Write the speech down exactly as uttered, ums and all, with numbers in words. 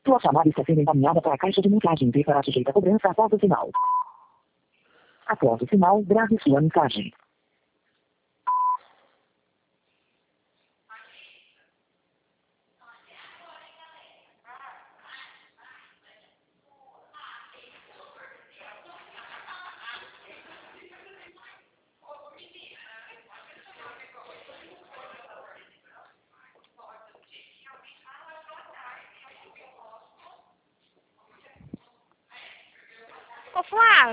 Sua chamada está sendo encaminhada para a caixa de mensagem e será sujeita a cobrança após o sinal. Após o sinal, grave sua mensagem. Ô, Flávio.